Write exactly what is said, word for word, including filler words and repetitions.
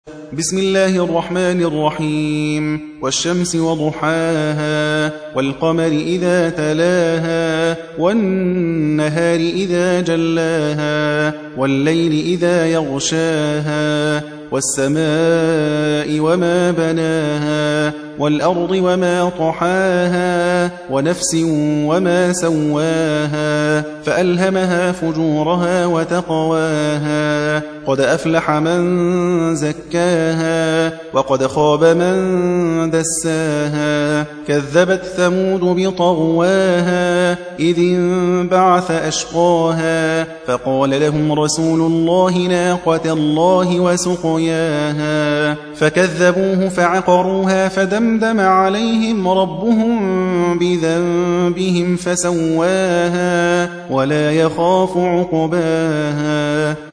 بسم الله الرحمن الرحيم والشمس وضحاها والقمر إذا تلاها والنهار إذا جلاها والليل إذا يغشاها والسماء وما بناها والأرض وما طحاها ونفس وما سواها فألهمها فجورها وتقواها قد أفلح من زكاها وقد خاب من دساها كذبت ثمود بطغواها إذ انبعث أشقاها فقال لهم رسول الله ناقة الله وسقياها فكذبوه فعقروها فدمدم عليهم ربهم بذنبهم فسواها ولا يخاف عقباها